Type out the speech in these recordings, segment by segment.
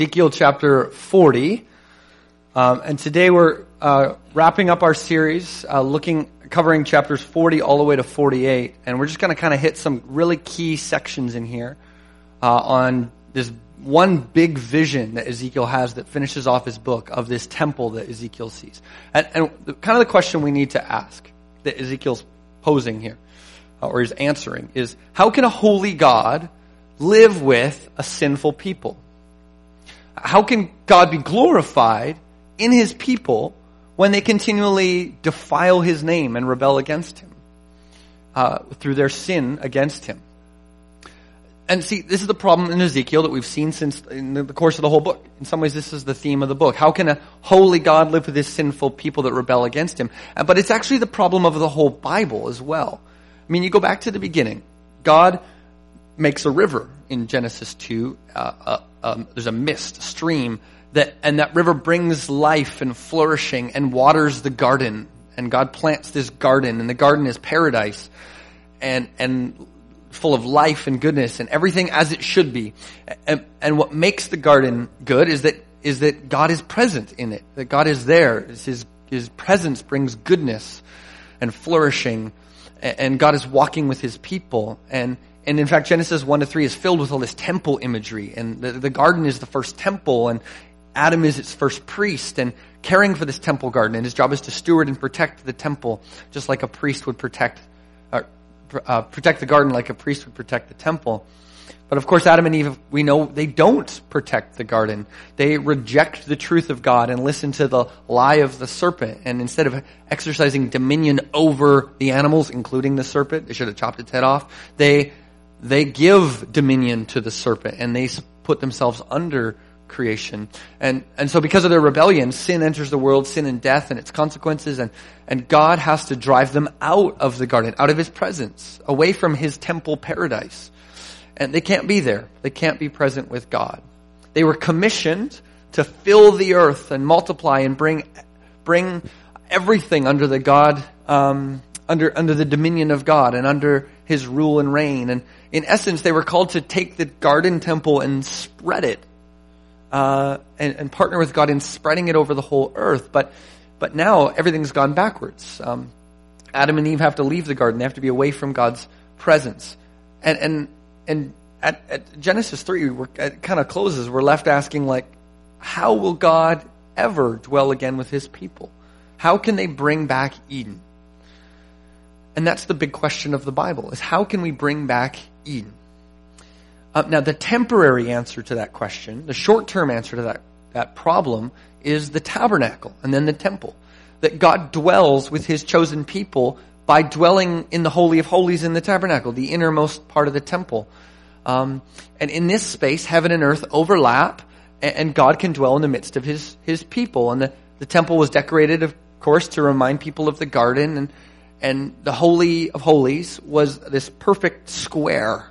Ezekiel chapter 40, and today we're wrapping up our series, covering chapters 40 all the way to 48, and we're just going to kind of hit some really key sections in here on this one big vision that Ezekiel has that finishes off his book of this temple that Ezekiel sees. And kind of the question we need to ask that Ezekiel's posing here, or is answering, is how can a holy God live with a sinful people? How can God be glorified in his people when they continually defile his name and rebel against him through their sin against him? And see, this is the problem in Ezekiel that we've seen since in the course of the whole book. In some ways, this is the theme of the book. How can a holy God live with his sinful people that rebel against him? But it's actually the problem of the whole Bible as well. I mean, you go back to the beginning. God makes a river in Genesis 2. There's a mist, a stream, and that river brings life and flourishing and waters the garden. And God plants this garden, and the garden is paradise and full of life and goodness and everything as it should be. And what makes the garden good is that God is present in it, that God is there. His presence brings goodness and flourishing, and God is walking with his people. And in fact, Genesis 1-3 is filled with all this temple imagery. And the garden is the first temple, and Adam is its first priest, and caring for this temple garden. And his job is to steward and protect the temple, just like a priest would protect the garden, like a priest would protect the temple. But of course, Adam and Eve, we know they don't protect the garden. They reject the truth of God and listen to the lie of the serpent. And instead of exercising dominion over the animals, including the serpent, they should have chopped its head off. They give dominion to the serpent, and they put themselves under creation. And so because of their rebellion, sin enters the world, sin and death and its consequences, and God has to drive them out of the garden, out of his presence, away from his temple paradise. And they can't be there. They can't be present with God. They were commissioned to fill the earth and multiply and bring everything under the God, under the dominion of God and under his rule and reign. And in essence, they were called to take the garden temple and spread it, and partner with God in spreading it over the whole earth. But now everything's gone backwards. Adam and Eve have to leave the garden. They have to be away from God's presence. And at Genesis 3, it kind of closes. We're left asking, like, how will God ever dwell again with his people? How can they bring back Eden? And that's the big question of the Bible, is how can we bring back Eden? Now, the temporary answer to that question, the short-term answer to that problem, is the tabernacle and then the temple. That God dwells with his chosen people by dwelling in the Holy of Holies in the tabernacle, the innermost part of the temple. And in this space, heaven and earth overlap, and God can dwell in the midst of his people. And the temple was decorated, of course, to remind people of the garden, and the Holy of Holies was this perfect square,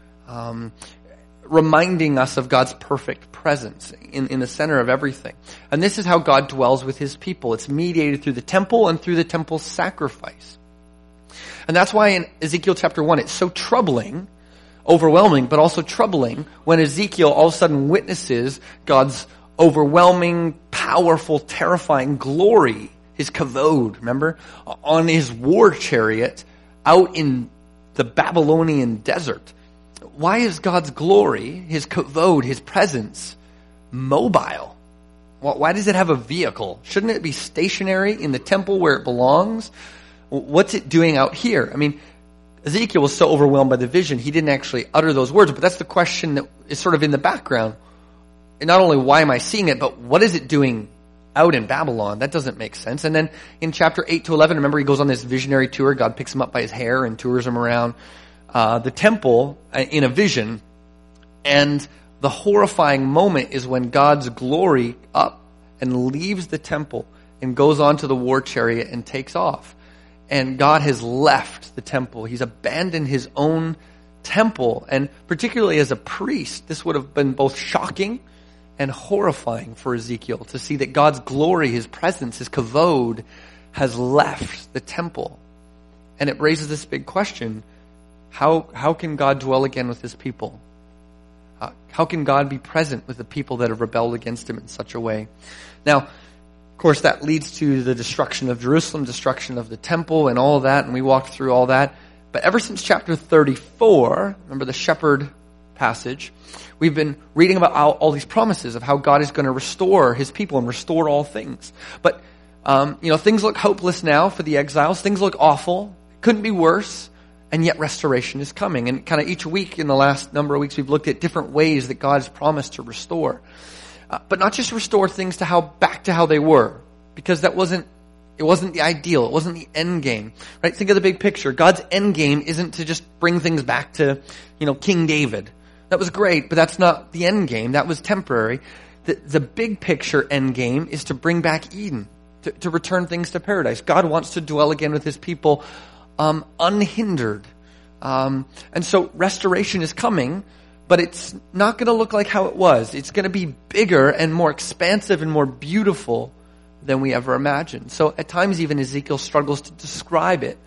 reminding us of God's perfect presence in the center of everything. And this is how God dwells with his people. It's mediated through the temple and through the temple's sacrifice. And that's why in Ezekiel chapter 1, it's so troubling, overwhelming, but also troubling when Ezekiel all of a sudden witnesses God's overwhelming, powerful, terrifying glory, his kavod, remember, on his war chariot out in the Babylonian desert. Why is God's glory, his kavod, his presence, mobile? Why does it have a vehicle? Shouldn't it be stationary in the temple where it belongs? What's it doing out here? I mean, Ezekiel was so overwhelmed by the vision, he didn't actually utter those words, but that's the question that is sort of in the background. And not only why am I seeing it, but what is it doing out in Babylon? That doesn't make sense. And then in chapter 8-11, remember, he goes on this visionary tour. God picks him up by his hair and tours him around the temple in a vision. And the horrifying moment is when God's glory up and leaves the temple and goes onto the war chariot and takes off. And God has left the temple. He's abandoned his own temple. And particularly as a priest, this would have been both shocking and horrifying for Ezekiel to see that God's glory, his presence, his kavod has left the temple. And it raises this big question. How can God dwell again with his people? How can God be present with the people that have rebelled against him in such a way? Now, of course, that leads to the destruction of Jerusalem, destruction of the temple, and all of that, and we walked through all that. But ever since chapter 34, remember the shepherd passage, we've been reading about all these promises of how God is going to restore his people and restore all things. But, things look hopeless now for the exiles. Things look awful. Couldn't be worse. And yet restoration is coming. And kind of each week in the last number of weeks, we've looked at different ways that God has promised to restore. But not just restore things back to how they were. Because it wasn't the ideal. It wasn't the end game. Right? Think of the big picture. God's end game isn't to just bring things back to, King David. That was great, but that's not the end game. That was temporary. The big picture end game is to bring back Eden. To return things to paradise. God wants to dwell again with his people unhindered. And so restoration is coming, but it's not going to look like how it was. It's going to be bigger and more expansive and more beautiful than we ever imagined. So at times even Ezekiel struggles to describe it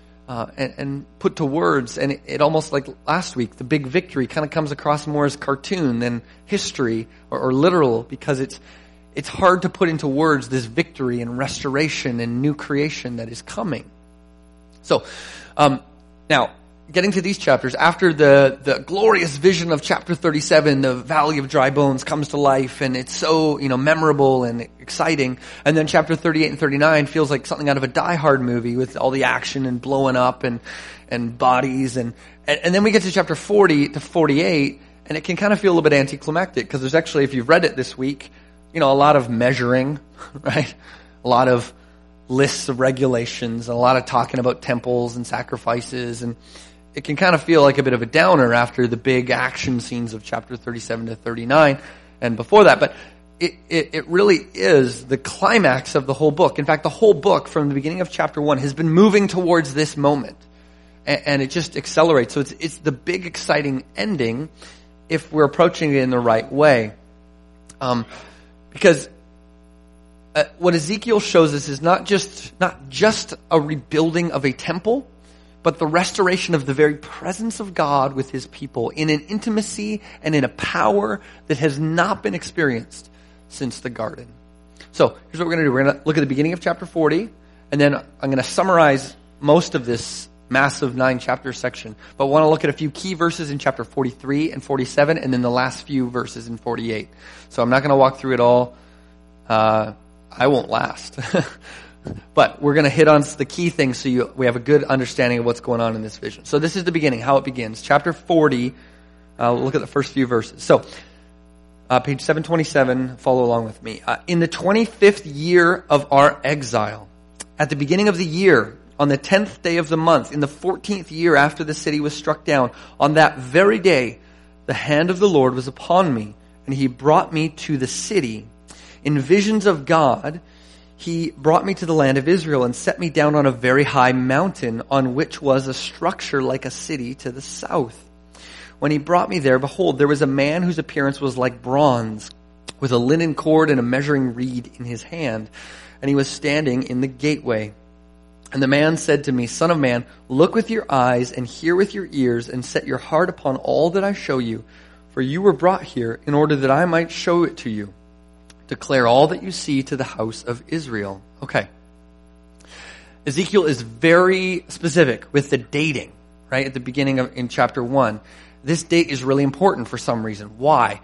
and put to words. And it almost like last week, the big victory kind of comes across more as cartoon than history or literal, because it's hard to put into words this victory and restoration and new creation that is coming. So, now, getting to these chapters, after the glorious vision of chapter 37, the Valley of Dry Bones comes to life, and it's so, memorable and exciting. And then chapter 38 and 39 feels like something out of a Die Hard movie with all the action and blowing up and bodies. And then we get to chapter 40 to 48, and it can kind of feel a little bit anticlimactic, because there's actually, if you've read it this week, a lot of measuring, right? A lot of lists of regulations, and a lot of talking about temples and sacrifices, and it can kind of feel like a bit of a downer after the big action scenes of chapter 37 to 39 and before that. But it really is the climax of the whole book. In fact, the whole book from the beginning of chapter 1 has been moving towards this moment, and it just accelerates. So it's the big exciting ending if we're approaching it in the right way. Because what Ezekiel shows us is not just a rebuilding of a temple, but the restoration of the very presence of God with his people in an intimacy and in a power that has not been experienced since the garden. So here's what we're going to do. We're going to look at the beginning of chapter 40, and then I'm going to summarize most of this massive 9-chapter section. But I want to look at a few key verses in chapter 43 and 47, and then the last few verses in 48. So I'm not going to walk through it all. I won't last. But we're going to hit on the key things so we have a good understanding of what's going on in this vision. So this is the beginning, how it begins. Chapter 40, we'll look at the first few verses. So, page 727, follow along with me. In the 25th year of our exile, at the beginning of the year, on the 10th day of the month, in the 14th year after the city was struck down, on that very day, the hand of the Lord was upon me, and he brought me to the city. In visions of God, he brought me to the land of Israel and set me down on a very high mountain on which was a structure like a city to the south. When he brought me there, behold, there was a man whose appearance was like bronze, with a linen cord and a measuring reed in his hand, and he was standing in the gateway. And the man said to me, Son of man, look with your eyes and hear with your ears, and set your heart upon all that I show you, for you were brought here in order that I might show it to you. Declare all that you see to the house of Israel. Okay. Ezekiel is very specific with the dating, right? At the beginning in chapter 1. This date is really important for some reason. Why?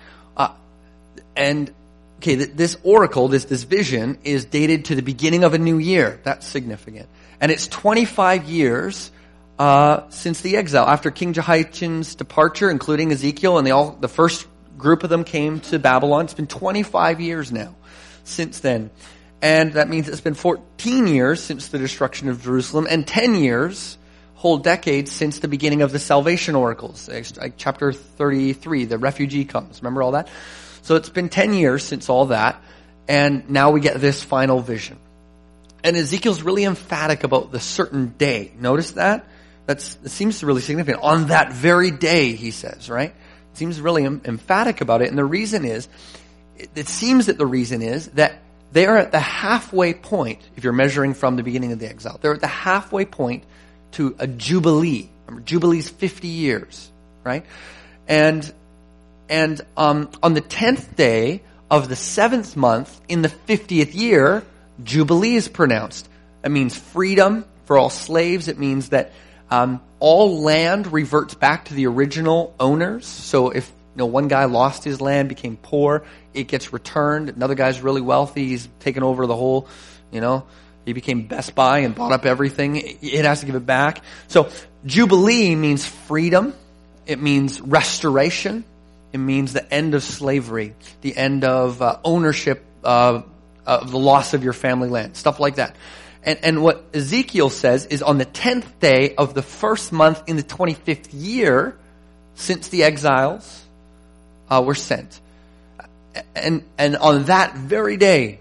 This oracle, this vision is dated to the beginning of a new year. That's significant. And it's 25 years since the exile. After King Jehoiachin's departure, including Ezekiel, and the first group of them came to Babylon. It's been 25 years now since then. And that means it's been 14 years since the destruction of Jerusalem, and 10 years, whole decades, since the beginning of the salvation oracles. Like chapter 33, the refugee comes. Remember all that? So it's been 10 years since all that, and now we get this final vision. And Ezekiel's really emphatic about the certain day. Notice that? It seems really significant. On that very day, he says, right? Seems really emphatic about it, and the reason is, it seems that the reason is that they are at the halfway point, if you're measuring from the beginning of the exile, they're at the halfway point to a jubilee. Remember, jubilee's 50 years, right? And And on the 10th day of the 7th month, in the 50th year, Jubilee is pronounced. It means freedom for all slaves. It means that all land reverts back to the original owners. So if one guy lost his land, became poor, it gets returned. Another guy's really wealthy, he's taken over the whole, he became Best Buy and bought up everything. It has to give it back. So Jubilee means freedom. It means restoration. It means the end of slavery, the end of ownership of the loss of your family land, stuff like that. And what Ezekiel says is on the 10th day of the first month in the 25th year since the exiles were sent. And on that very day,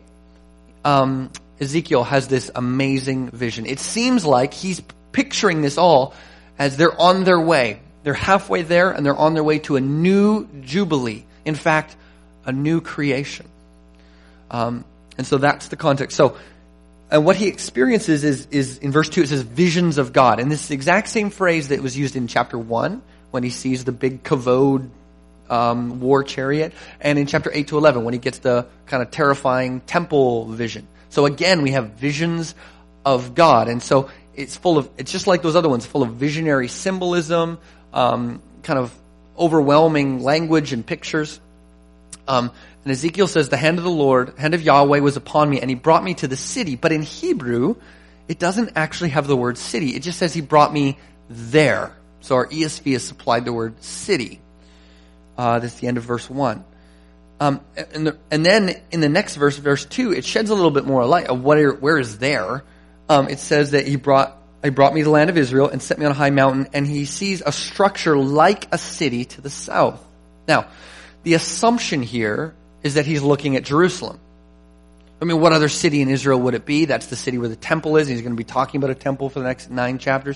Ezekiel has this amazing vision. It seems like he's picturing this all as they're on their way. They're halfway there, and they're on their way to a new Jubilee. In fact, a new creation. And so that's the context. So, and what he experiences is in verse 2, it says visions of God. And this is the exact same phrase that was used in chapter 1 when he sees the big kavod war chariot, and in chapter 8 to 11 when he gets the kind of terrifying temple vision. So again, we have visions of God. And so it's just like those other ones, full of visionary symbolism, kind of overwhelming language and pictures. And Ezekiel says, the hand of the Lord, hand of Yahweh was upon me, and he brought me to the city. But in Hebrew, it doesn't actually have the word city. It just says he brought me there. So our ESV has supplied the word city. That's the end of verse 1. And then in the next verse, verse 2, it sheds a little bit more light of where is there. It says that he brought me to the land of Israel and set me on a high mountain, and he sees a structure like a city to the south. Now, the assumption here is that he's looking at Jerusalem. I mean, what other city in Israel would it be? That's the city where the temple is. He's going to be talking about a temple for the next 9 chapters.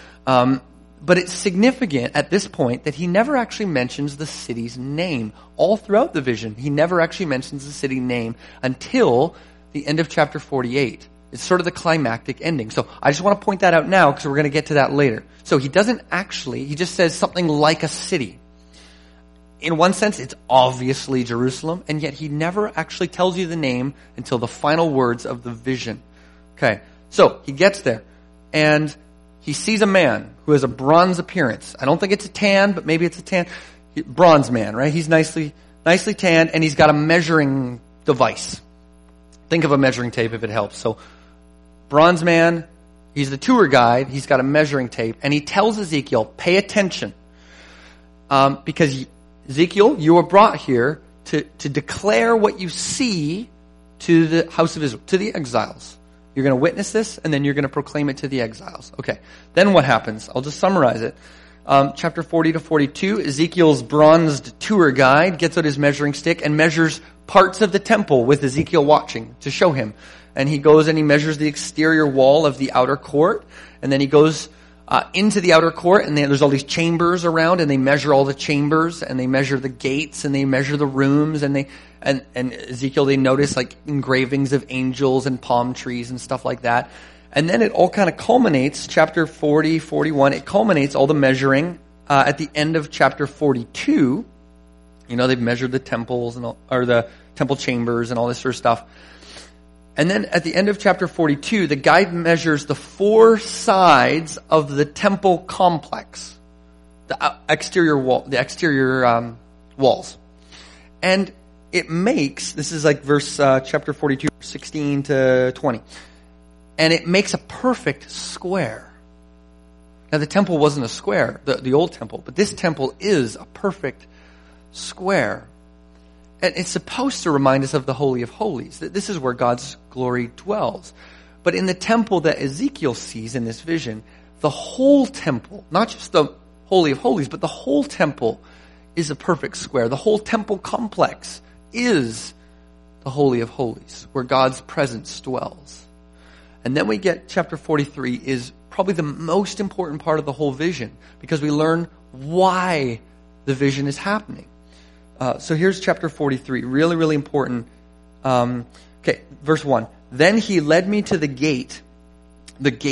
But it's significant at this point that he never actually mentions the city's name. All throughout the vision, he never actually mentions the city name until the end of chapter 48. It's sort of the climactic ending. So I just want to point that out now because we're going to get to that later. So he just says something like a city. In one sense, it's obviously Jerusalem, and yet he never actually tells you the name until the final words of the vision. Okay, so he gets there, and he sees a man who has a bronze appearance. I don't think it's a tan, but maybe it's a tan. Bronze man, right? He's nicely tanned, and he's got a measuring device. Think of a measuring tape if it helps. So, bronze man, he's the tour guide, he's got a measuring tape, and he tells Ezekiel, pay attention. Because Ezekiel, you were brought here to declare what you see to the house of Israel, to the exiles. You're going to witness this, and then you're going to proclaim it to the exiles. Okay, then what happens? I'll just summarize it. Chapter 40 to 42, Ezekiel's bronzed tour guide gets out his measuring stick and measures parts of the temple with Ezekiel watching to show him. And he goes and he measures the exterior wall of the outer court, and then he goes into the outer court, and there's all these chambers around, and they measure all the chambers, and they measure the gates, and they measure the rooms, and Ezekiel, they notice like engravings of angels and palm trees and stuff like that. And then it all kind of culminates, chapter 40, 41, it culminates all the measuring at the end of chapter 42. They've measured the temples or the temple chambers and all this sort of stuff. And then at the end of chapter 42, the guide measures the 4 sides of the temple complex, the exterior walls. And it makes, this is like chapter 42, 16 to 20. And it makes a perfect square. Now the temple wasn't a square, the old temple, but this temple is a perfect square. And it's supposed to remind us of the Holy of Holies, that this is where God's glory dwells. But in the temple that Ezekiel sees in this vision, the whole temple, not just the Holy of Holies, but the whole temple is a perfect square. The whole temple complex is the Holy of Holies, where God's presence dwells. And then we get chapter 43 is probably the most important part of the whole vision, because we learn why the vision is happening. So here's chapter 43, really, really important. Verse 1. Then he led me to the gate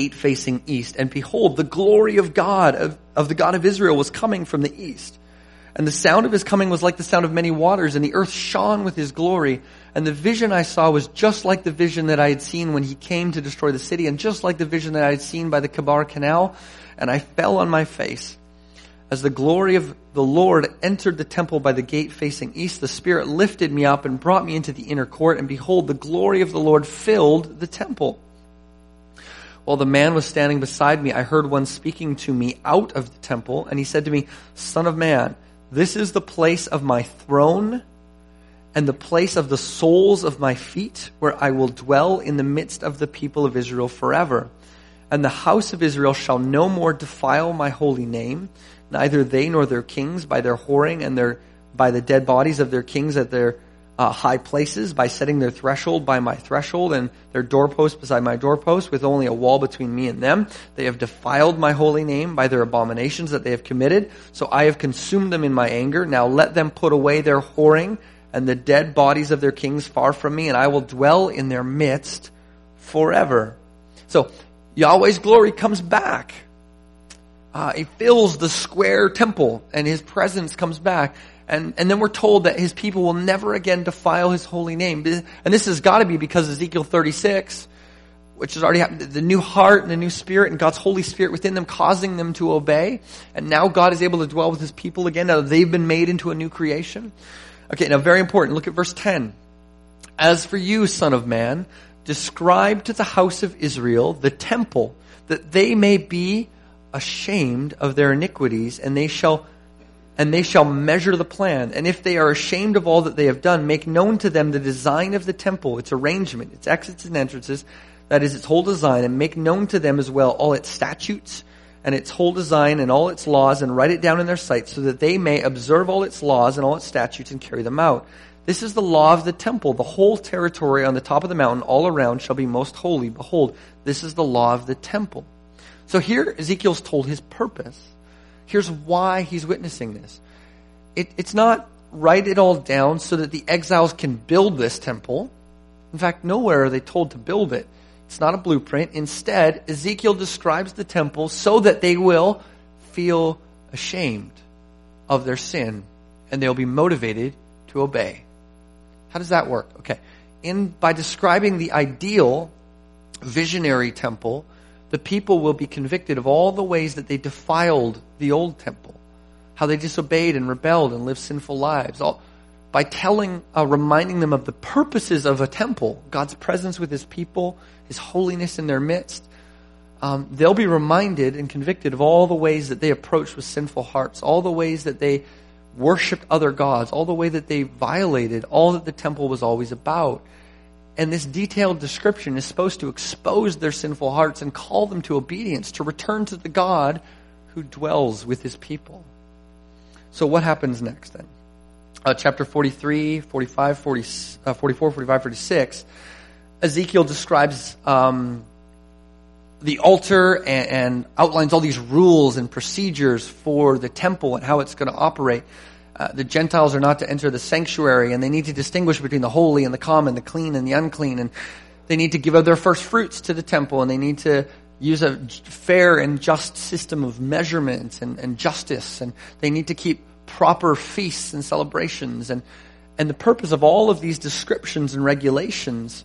facing east, and behold, the glory of God, of the God of Israel was coming from the east. And the sound of his coming was like the sound of many waters, and the earth shone with his glory. And the vision I saw was just like the vision that I had seen when he came to destroy the city, and just like the vision that I had seen by the Kebar Canal. And I fell on my face. As the glory of the Lord entered the temple by the gate facing east, the Spirit lifted me up and brought me into the inner court, and behold, the glory of the Lord filled the temple. While the man was standing beside me, I heard one speaking to me out of the temple, and he said to me, Son of man, this is the place of my throne and the place of the soles of my feet, where I will dwell in the midst of the people of Israel forever. And the house of Israel shall no more defile my holy name, neither they nor their kings, by their whoring and by the dead bodies of their kings at their high places, by setting their threshold by my threshold and their doorpost beside my doorpost, with only a wall between me and them. They have defiled my holy name by their abominations that they have committed. So I have consumed them in my anger. Now let them put away their whoring and the dead bodies of their kings far from me, and I will dwell in their midst forever. So Yahweh's glory comes back. He fills the square temple, and his presence comes back. And then we're told that his people will never again defile his holy name. And this has got to be because Ezekiel 36, which has already happened, the new heart and the new spirit and God's Holy Spirit within them, causing them to obey. And now God is able to dwell with his people again. Now they've been made into a new creation. Okay, now very important. Look at verse 10. As for you, son of man, describe to the house of Israel the temple, that they may be ashamed of their iniquities, and they shall measure the plan. And if they are ashamed of all that they have done, make known to them the design of the temple, its arrangement, its exits and entrances, that is its whole design, and make known to them as well all its statutes and its whole design and all its laws, and write it down in their sight, so that they may observe all its laws and all its statutes and carry them out. This is the law of the temple. The whole territory on the top of the mountain all around shall be most holy. Behold, this is the law of the temple. So here Ezekiel's told his purpose. Here's why he's witnessing this. It's not write it all down so that the exiles can build this temple. In fact, nowhere are they told to build it. It's not a blueprint. Instead, Ezekiel describes the temple so that they will feel ashamed of their sin, and they'll be motivated to obey. How does that work? Okay. By describing the ideal visionary temple, the people will be convicted of all the ways that they defiled the old temple, how they disobeyed and rebelled and lived sinful lives. By reminding them of the purposes of a temple, God's presence with his people, his holiness in their midst, they'll be reminded and convicted of all the ways that they approached with sinful hearts, all the ways that they worshipped other gods, all the way that they violated all that the temple was always about. And this detailed description is supposed to expose their sinful hearts and call them to obedience, to return to the God who dwells with his people. So what happens next then? Chapter 43, 45, 44, 45, 46, Ezekiel describes the altar and outlines all these rules and procedures for the temple and how it's going to operate. The Gentiles are not to enter the sanctuary, and they need to distinguish between the holy and the common, the clean and the unclean, and they need to give up their first fruits to the temple, and they need to use a fair and just system of measurement and justice, and they need to keep proper feasts and celebrations. And the purpose of all of these descriptions and regulations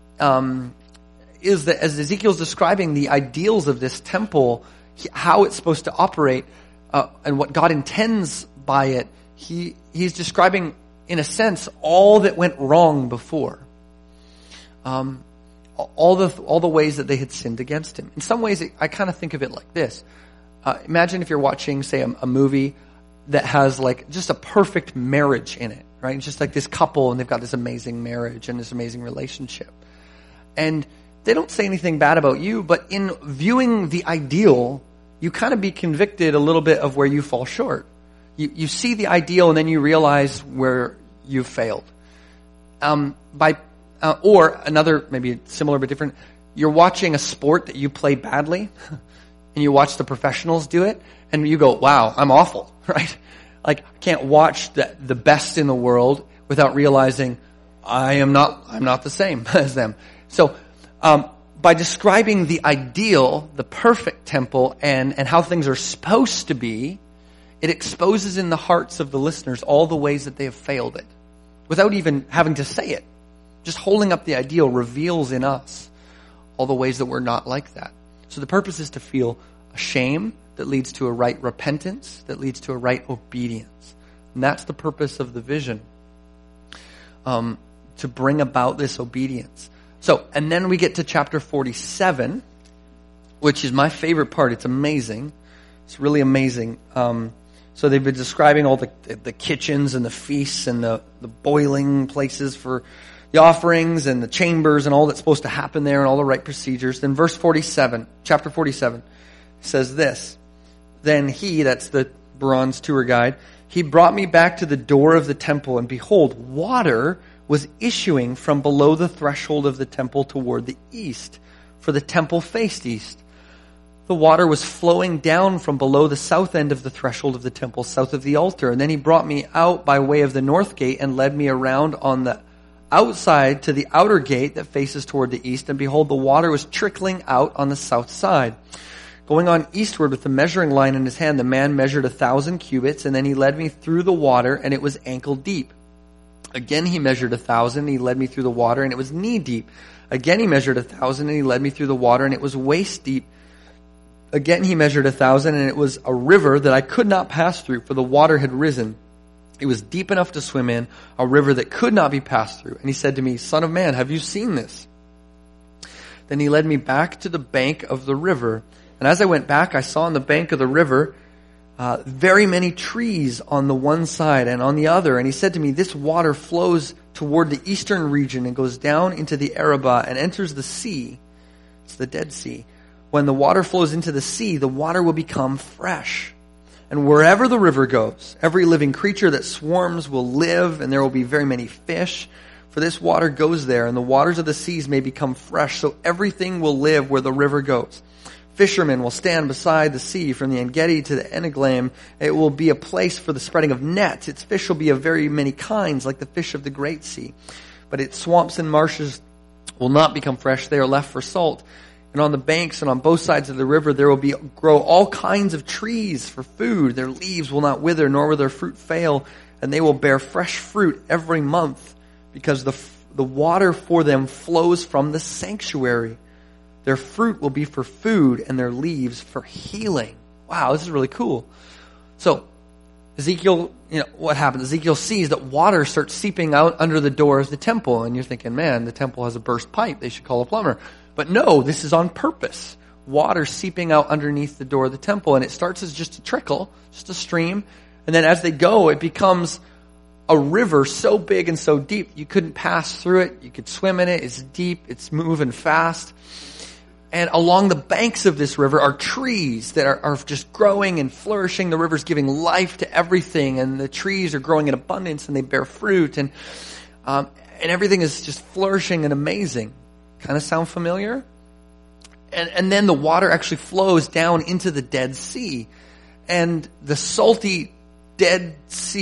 is that as Ezekiel's describing the ideals of this temple, how it's supposed to operate, and what God intends by it, he's describing, in a sense, all that went wrong before. All the ways that they had sinned against him. In some ways, I kind of think of it like this. Imagine if you're watching, say, a movie that has like just a perfect marriage in it, right? It's just like this couple, and they've got this amazing marriage and this amazing relationship. And they don't say anything bad about you, but in viewing the ideal, you kind of be convicted a little bit of where you fall short. You see the ideal, and then you realize where you've failed. Or another, maybe similar but different, you're watching a sport that you play badly, and you watch the professionals do it, and you go, wow, I'm awful, right? Like, I can't watch the best in the world without realizing I'm not the same as them. So, by describing the ideal, the perfect temple, and how things are supposed to be, it exposes in the hearts of the listeners all the ways that they have failed it, without even having to say it. Just holding up the ideal reveals in us all the ways that we're not like that. So the purpose is to feel a shame that leads to a right repentance, that leads to a right obedience. And that's the purpose of the vision, to bring about this obedience. So, and then we get to chapter 47, which is my favorite part. It's amazing. It's really amazing. So they've been describing all the kitchens and the feasts and the boiling places for the offerings and the chambers and all that's supposed to happen there and all the right procedures. Then verse 47, chapter 47, says this. Then he, that's the bronze tour guide, he brought me back to the door of the temple, and behold, water was issuing from below the threshold of the temple toward the east, for the temple faced east. The water was flowing down from below the south end of the threshold of the temple, south of the altar. And then he brought me out by way of the north gate and led me around on the outside to the outer gate that faces toward the east. And behold, the water was trickling out on the south side. Going on eastward with the measuring line in his hand, the man measured 1,000 cubits, and then he led me through the water, and it was ankle deep. Again he measured 1,000, and he led me through the water, and it was knee deep. Again he measured 1,000, and he led me through the water, and it was waist deep. Again he measured 1,000, and it was a river that I could not pass through, for the water had risen. It was deep enough to swim in, a river that could not be passed through. And he said to me, Son of man, have you seen this? Then he led me back to the bank of the river. And as I went back, I saw on the bank of the river very many trees on the one side and on the other. And he said to me, this water flows toward the eastern region and goes down into the Arabah and enters the sea. It's the Dead Sea. When the water flows into the sea, the water will become fresh. And wherever the river goes, every living creature that swarms will live, and there will be very many fish. For this water goes there, and the waters of the seas may become fresh, so everything will live where the river goes. Fishermen will stand beside the sea from the En-gedi to the Eneglaim. It will be a place for the spreading of nets. Its fish will be of very many kinds, like the fish of the great sea. But its swamps and marshes will not become fresh. They are left for salt. And on the banks and on both sides of the river there will grow all kinds of trees for food. Their leaves will not wither, nor will their fruit fail, and they will bear fresh fruit every month, because the water for them flows from the sanctuary. Their fruit will be for food, and their leaves for healing. Wow, this is really cool. So, Ezekiel, what happens? Ezekiel sees that water starts seeping out under the door of the temple, and you're thinking, man, the temple has a burst pipe. They should call a plumber. But no, this is on purpose. Water seeping out underneath the door of the temple, and it starts as just a trickle, just a stream, and then as they go, it becomes a river so big and so deep you couldn't pass through it. You could swim in it. It's deep. It's moving fast. And along the banks of this river are trees that are just growing and flourishing. The river's giving life to everything, and the trees are growing in abundance, and they bear fruit, and everything is just flourishing and amazing. Kind of sound familiar? And then the water actually flows down into the Dead Sea, and the salty dead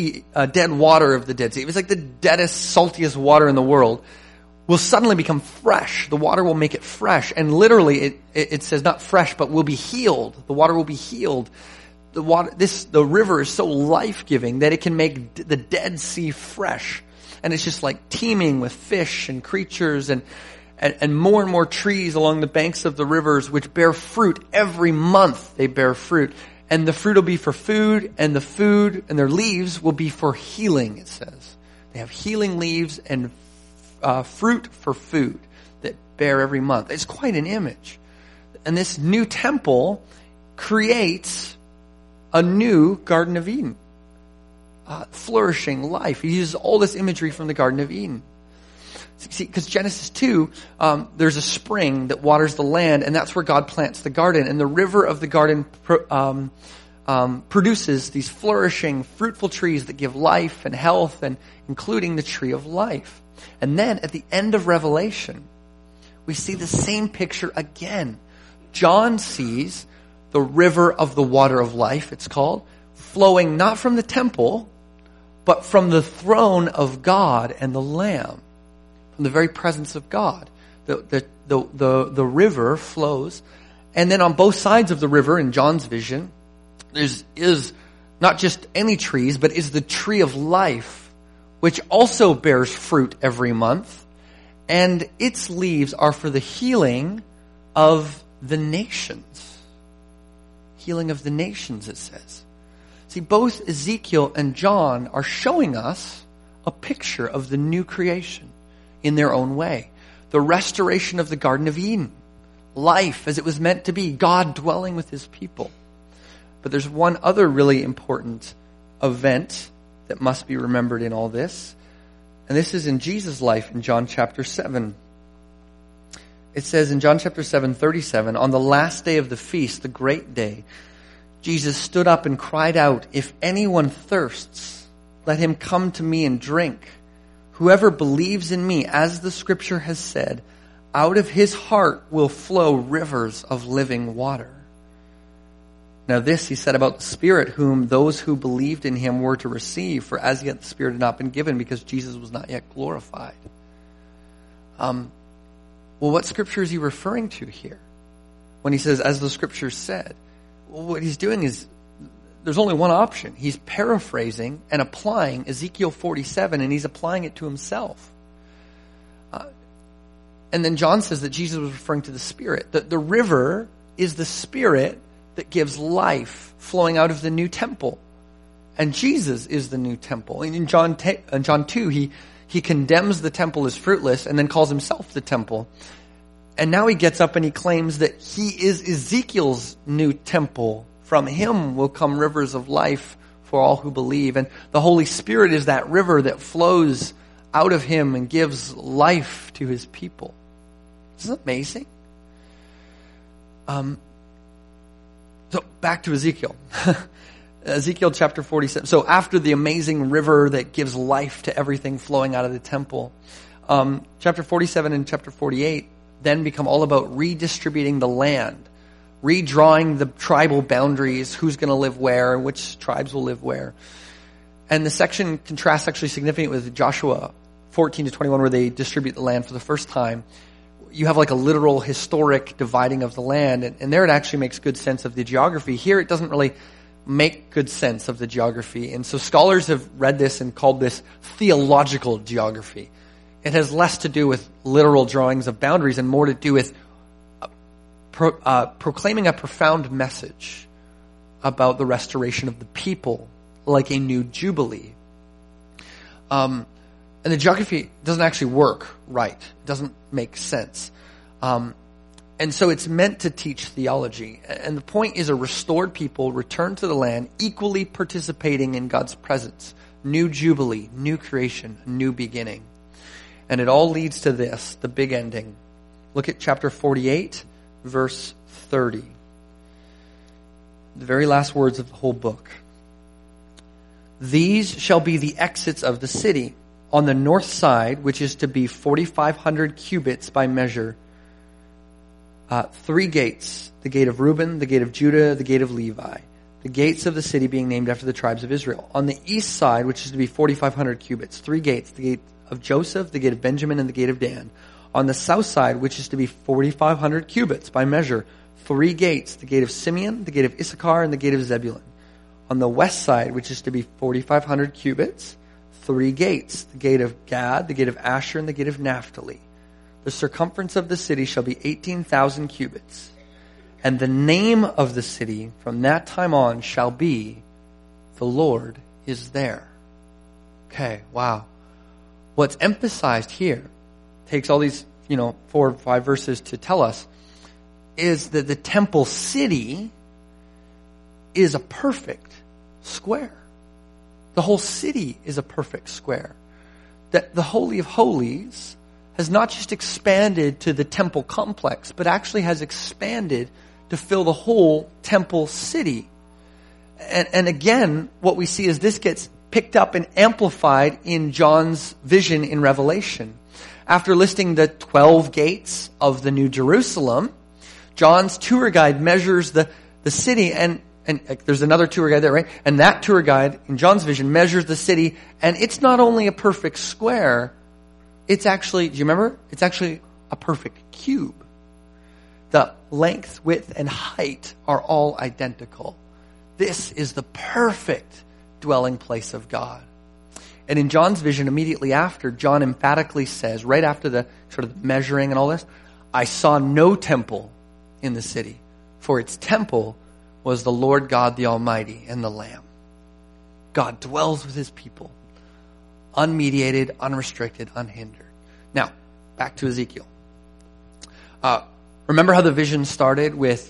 water of the Dead Sea. It was like the deadest, saltiest water in the world. Will suddenly become fresh. The water will make it fresh. And literally, it says not fresh, but will be healed. The water will be healed. The river is so life-giving that it can make the Dead Sea fresh. And it's just like teeming with fish and creatures and more trees along the banks of the rivers, which bear fruit every month. They bear fruit. And the fruit will be for food, and the food and their leaves will be for healing, it says. They have healing leaves and fruit for food that bear every month. It's quite an image. And this new temple creates a new Garden of Eden. Flourishing life. He uses all this imagery from the Garden of Eden. See, because Genesis 2, there's a spring that waters the land, and that's where God plants the garden. And the river of the garden produces these flourishing, fruitful trees that give life and health, and including the tree of life. And then at the end of Revelation, we see the same picture again. John sees the river of the water of life, it's called, flowing not from the temple, but from the throne of God and the Lamb, from the very presence of God. The river flows, and then on both sides of the river, in John's vision, is not just any trees, but is the tree of life, which also bears fruit every month, and its leaves are for the healing of the nations. Healing of the nations, it says. See, both Ezekiel and John are showing us a picture of the new creation in their own way. The restoration of the Garden of Eden. Life as it was meant to be. God dwelling with his people. But there's one other really important event that must be remembered in all this. And this is in Jesus' life in John chapter 7. It says in John chapter 7:37, on the last day of the feast, the great day, Jesus stood up and cried out, if anyone thirsts, let him come to me and drink. Whoever believes in me, as the scripture has said, out of his heart will flow rivers of living water. Now this he said about the Spirit, whom those who believed in him were to receive, for as yet the Spirit had not been given because Jesus was not yet glorified. Well, what scripture is he referring to here? When he says, as the scripture said, well, what he's doing is, there's only one option. He's paraphrasing and applying Ezekiel 47, and he's applying it to himself. And then John says that Jesus was referring to the Spirit. The river is the Spirit that gives life flowing out of the new temple. And Jesus is the new temple. And in John 2, he condemns the temple as fruitless and then calls himself the temple. And now he gets up and he claims that he is Ezekiel's new temple. From him will come rivers of life for all who believe. And the Holy Spirit is that river that flows out of him and gives life to his people. Isn't that amazing? So back to Ezekiel. Ezekiel chapter 47. So after the amazing river that gives life to everything flowing out of the temple, chapter 47 and chapter 48 then become all about redistributing the land, redrawing the tribal boundaries, who's going to live where, and which tribes will live where. And the section contrasts actually significantly with Joshua 14 to 21, where they distribute the land for the first time. You have like a literal historic dividing of the land, and there it actually makes good sense of the geography. Here it doesn't really make good sense of the geography. And so scholars have read this and called this theological geography. It has less to do with literal drawings of boundaries and more to do with proclaiming a profound message about the restoration of the people, like a new jubilee. And the geography doesn't actually work right. It doesn't make sense. And so it's meant to teach theology. And the point is a restored people return to the land, equally participating in God's presence. New jubilee, new creation, new beginning. And it all leads to this, the big ending. Look at chapter 48, verse 30. The very last words of the whole book. These shall be the exits of the city. On the north side, which is to be 4,500 cubits by measure, 3 gates, the gate of Reuben, the gate of Judah, the gate of Levi, the gates of the city being named after the tribes of Israel. On the east side, which is to be 4,500 cubits, 3 gates, the gate of Joseph, the gate of Benjamin, and the gate of Dan. On the south side, which is to be 4,500 cubits by measure, 3 gates, the gate of Simeon, the gate of Issachar, and the gate of Zebulun. On the west side, which is to be 4,500 cubits, 3 gates, the gate of Gad, the gate of Asher, and the gate of Naphtali. The circumference of the city shall be 18,000 cubits. And the name of the city from that time on shall be, the Lord is there. Okay, wow. What's emphasized here, takes all these, 4 or 5 verses to tell us, is that the temple city is a perfect square. The whole city is a perfect square. That the Holy of Holies has not just expanded to the temple complex, but actually has expanded to fill the whole temple city. And again, what we see is this gets picked up and amplified in John's vision in Revelation. After listing the 12 gates of the New Jerusalem, John's tour guide measures the city, and there's another tour guide there, right? And that tour guide, in John's vision, measures the city, and it's not only a perfect square, it's actually, do you remember? It's actually a perfect cube. The length, width, and height are all identical. This is the perfect dwelling place of God. And in John's vision, immediately after, John emphatically says, right after the sort of measuring and all this, I saw no temple in the city, for its temple was the Lord God the Almighty and the Lamb. God dwells with his people, unmediated, unrestricted, unhindered. Now, back to Ezekiel. Remember how the vision started with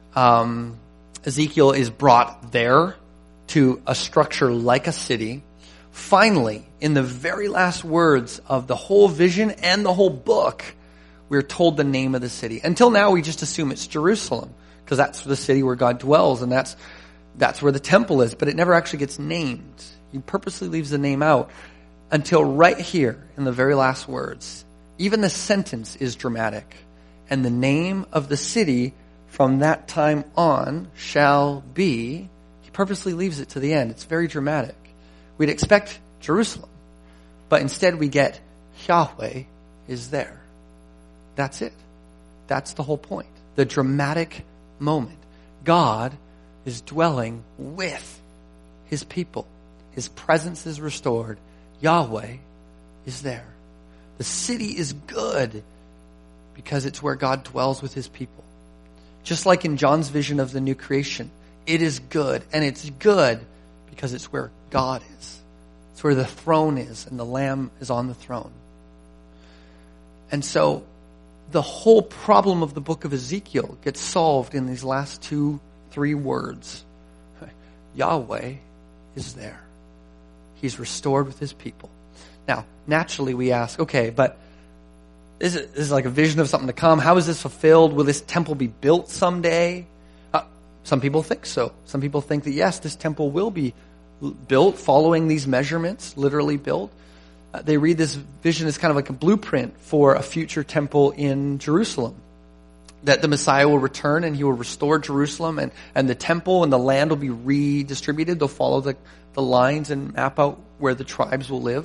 Ezekiel is brought there to a structure like a city. Finally, in the very last words of the whole vision and the whole book, we're told the name of the city. Until now, we just assume it's Jerusalem, because that's the city where God dwells, and that's where the temple is, but it never actually gets named. He purposely leaves the name out until right here in the very last words. Even the sentence is dramatic. And the name of the city from that time on shall be, he purposely leaves it to the end. It's very dramatic. We'd expect Jerusalem, but instead we get Yahweh is there. That's it. That's the whole point. The dramatic moment. God is dwelling with his people. His presence is restored. Yahweh is there. The city is good because it's where God dwells with his people. Just like in John's vision of the new creation, it is good, and it's good because it's where God is. It's where the throne is, and the Lamb is on the throne. And so the whole problem of the book of Ezekiel gets solved in these last 2-3 words. Yahweh is there. He's restored with his people. Now, naturally we ask, okay, but this is like a vision of something to come. How is this fulfilled? Will this temple be built someday? Some people think so. Some people think that, yes, this temple will be built following these measurements, literally built. They read this vision as kind of like a blueprint for a future temple in Jerusalem. That the Messiah will return and he will restore Jerusalem, and the temple and the land will be redistributed. They'll follow the lines and map out where the tribes will live.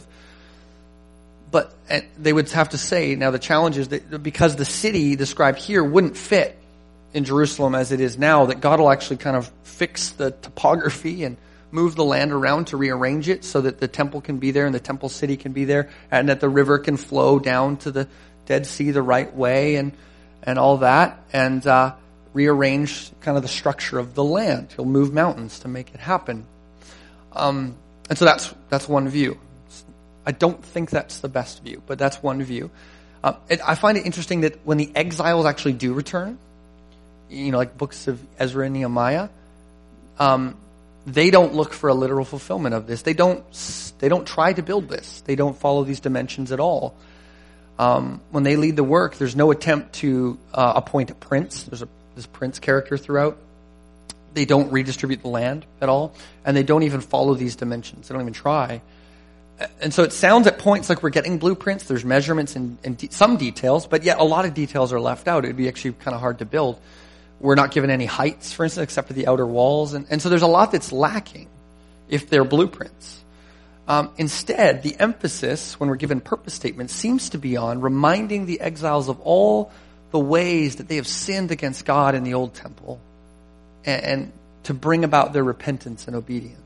But they would have to say, now the challenge is that because the city described here wouldn't fit in Jerusalem as it is now, that God will actually kind of fix the topography and move the land around to rearrange it so that the temple can be there and the temple city can be there, and that the river can flow down to the Dead Sea the right way and all that, and rearrange kind of the structure of the land. He'll move mountains to make it happen. And so that's one view. I don't think that's the best view, but that's one view. I find it interesting that when the exiles actually do return, like books of Ezra and Nehemiah, they don't look for a literal fulfillment of this. They don't try to build this. They don't follow these dimensions at all. When they lead the work, there's no attempt to appoint a prince. There's this prince character throughout. They don't redistribute the land at all, and they don't even follow these dimensions. They don't even try. And so it sounds at points like we're getting blueprints. There's measurements and some details, but yet a lot of details are left out. It would be actually kind of hard to build. We're not given any heights, for instance, except for the outer walls. And so there's a lot that's lacking if they're blueprints. Instead, the emphasis, when we're given purpose statements, seems to be on reminding the exiles of all the ways that they have sinned against God in the old temple and to bring about their repentance and obedience.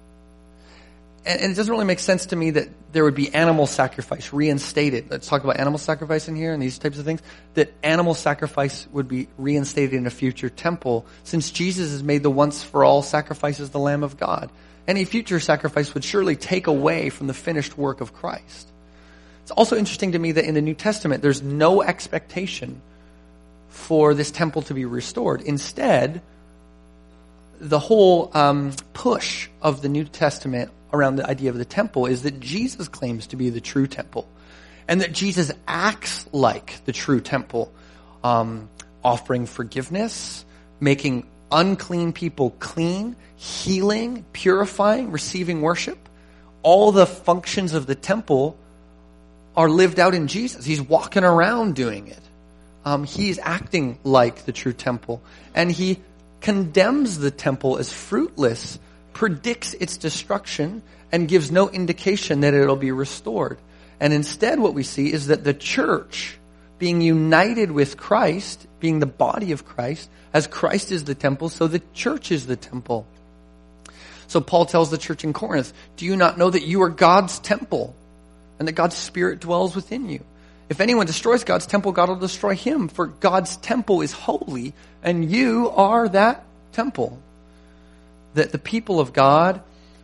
And it doesn't really make sense to me that there would be animal sacrifice reinstated. Let's talk about animal sacrifice in here and these types of things. That animal sacrifice would be reinstated in a future temple, since Jesus has made the once-for-all sacrifice as the Lamb of God. Any future sacrifice would surely take away from the finished work of Christ. It's also interesting to me that in the New Testament, there's no expectation for this temple to be restored. Instead, the whole push of the New Testament around the idea of the temple is that Jesus claims to be the true temple, and that Jesus acts like the true temple, offering forgiveness, making unclean people clean, healing, purifying, receiving worship. All the functions of the temple are lived out in Jesus. He's walking around doing it. He's acting like the true temple, and he condemns the temple as fruitless, predicts its destruction, and gives no indication that it'll be restored. And instead what we see is that the church, being united with Christ, being the body of Christ, as Christ is the temple, so the church is the temple. So Paul tells the church in Corinth, do you not know that you are God's temple and that God's Spirit dwells within you? If anyone destroys God's temple, God will destroy him, for God's temple is holy, and you are that temple. That the people of God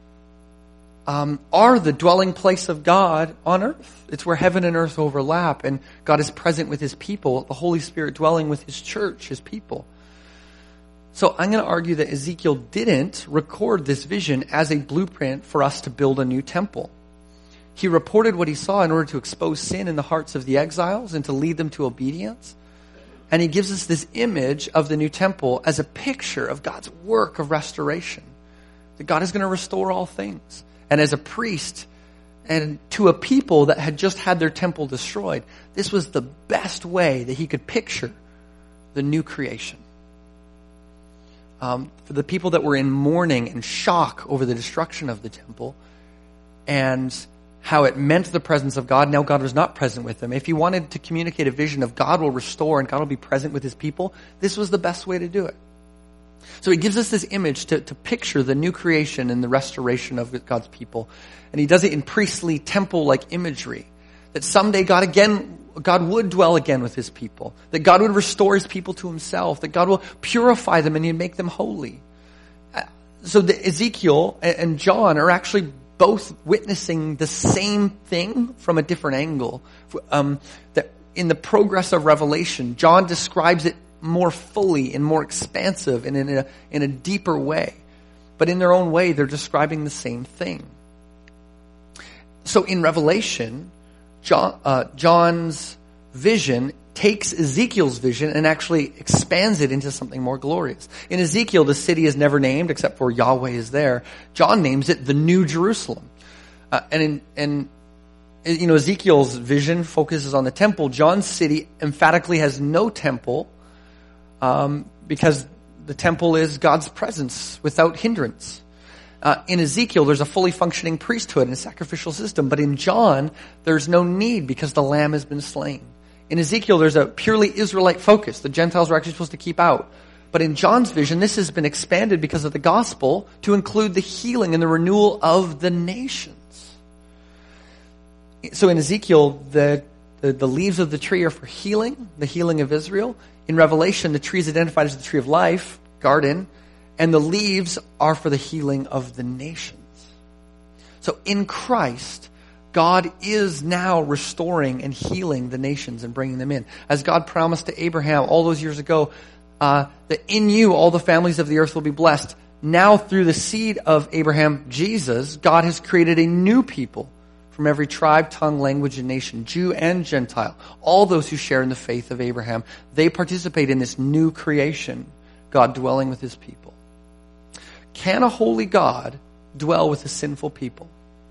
are the dwelling place of God on earth. It's where heaven and earth overlap, and God is present with his people, the Holy Spirit dwelling with his church, his people. So I'm going to argue that Ezekiel didn't record this vision as a blueprint for us to build a new temple. He reported what he saw in order to expose sin in the hearts of the exiles and to lead them to obedience. And he gives us this image of the new temple as a picture of God's work of restoration. That God is going to restore all things. And as a priest and to a people that had just had their temple destroyed, this was the best way that he could picture the new creation. For the people that were in mourning and shock over the destruction of the temple and how it meant the presence of God. Now God was not present with them. If you wanted to communicate a vision of God will restore and God will be present with his people, this was the best way to do it. So he gives us this image to picture the new creation and the restoration of God's people. And he does it in priestly temple-like imagery. That someday God would dwell again with his people. That God would restore his people to himself. That God will purify them and he'd make them holy. So Ezekiel and John are actually both witnessing the same thing from a different angle. That in the progress of Revelation, John describes it more fully and more expansive and in a deeper way. But in their own way, they're describing the same thing. So in Revelation, John's vision takes Ezekiel's vision and actually expands it into something more glorious. In Ezekiel, the city is never named except for Yahweh is there. John names it the New Jerusalem. Ezekiel's vision focuses on the temple. John's city emphatically has no temple because the temple is God's presence without hindrance. In Ezekiel, there's a fully functioning priesthood and a sacrificial system. But in John, there's no need because the Lamb has been slain. In Ezekiel, there's a purely Israelite focus. The Gentiles were actually supposed to keep out. But in John's vision, this has been expanded because of the gospel to include the healing and the renewal of the nations. So in Ezekiel, the leaves of the tree are for healing, the healing of Israel. In Revelation, the tree is identified as the tree of life, garden, and the leaves are for the healing of the nations. So in Christ, God is now restoring and healing the nations and bringing them in. As God promised to Abraham all those years ago, that in you all the families of the earth will be blessed. Now through the seed of Abraham, Jesus, God has created a new people from every tribe, tongue, language, and nation, Jew and Gentile. All those who share in the faith of Abraham, they participate in this new creation, God dwelling with his people. Can a holy God dwell with a sinful people?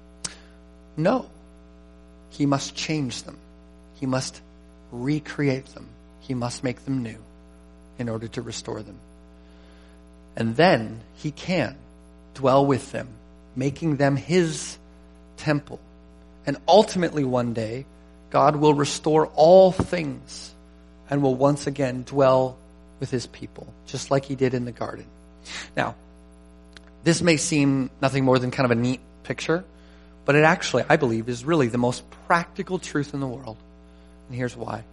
No. He must change them. He must recreate them. He must make them new in order to restore them. And then he can dwell with them, making them his temple. And ultimately one day, God will restore all things and will once again dwell with his people, just like he did in the garden. Now, this may seem nothing more than kind of a neat picture, but it actually, I believe, is really the most practical truth in the world. And here's why.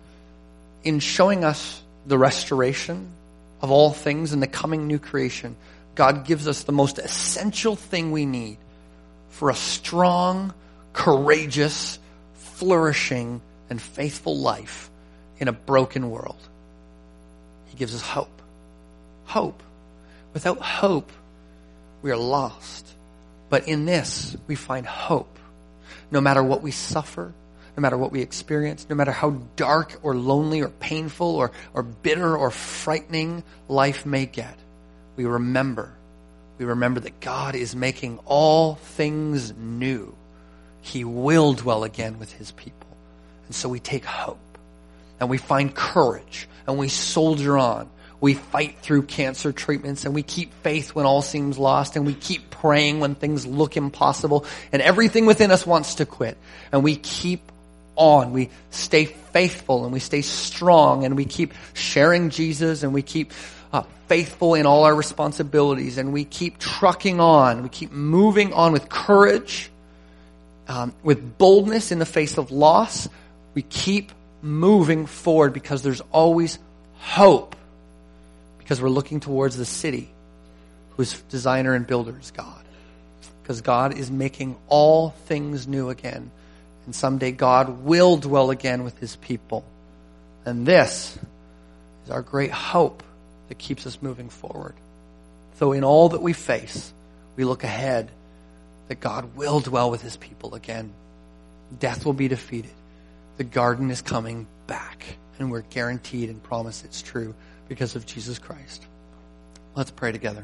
In showing us the restoration of all things and the coming new creation, God gives us the most essential thing we need for a strong, courageous, flourishing, and faithful life in a broken world. He gives us hope. Hope. Without hope, we are lost. But in this, we find hope. No matter what we suffer, no matter what we experience, no matter how dark or lonely or painful or bitter or frightening life may get, we remember that God is making all things new. He will dwell again with his people. And so we take hope and we find courage and we soldier on. We fight through cancer treatments and we keep faith when all seems lost and we keep praying when things look impossible and everything within us wants to quit. And we keep on. We stay faithful and we stay strong and we keep sharing Jesus and we keep faithful in all our responsibilities, and we keep trucking on. We keep moving on with courage, with boldness in the face of loss. We keep moving forward because there's always hope, because we're looking towards the city whose designer and builder is God. Because God is making all things new again. And someday God will dwell again with his people. And this is our great hope that keeps us moving forward. So in all that we face, we look ahead that God will dwell with his people again. Death will be defeated. The garden is coming back. And we're guaranteed and promised it's true because of Jesus Christ. Let's pray together.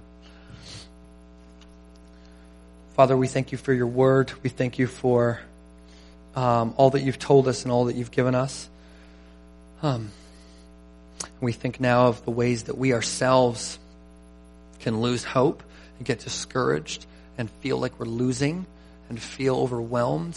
Father, we thank you for your word. We thank you for all that you've told us and all that you've given us. We think now of the ways that we ourselves can lose hope and get discouraged and feel like we're losing and feel overwhelmed.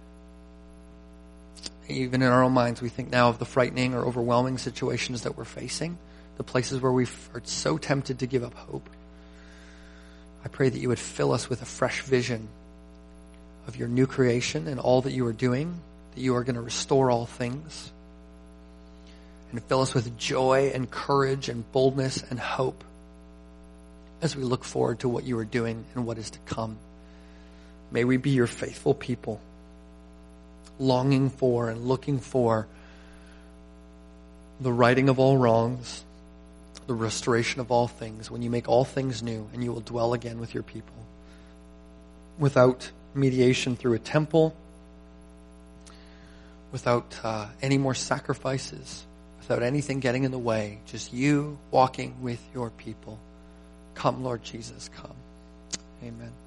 Even in our own minds, we think now of the frightening or overwhelming situations that we're facing, the places where we are so tempted to give up hope. I pray that you would fill us with a fresh vision of your new creation and all that you are doing, that you are going to restore all things, and fill us with joy and courage and boldness and hope as we look forward to what you are doing and what is to come. May we be your faithful people, longing for and looking for the righting of all wrongs, the restoration of all things, when you make all things new and you will dwell again with your people. Without mediation through a temple, without any more sacrifices, without anything getting in the way, just you walking with your people. Come, Lord Jesus, come. Amen.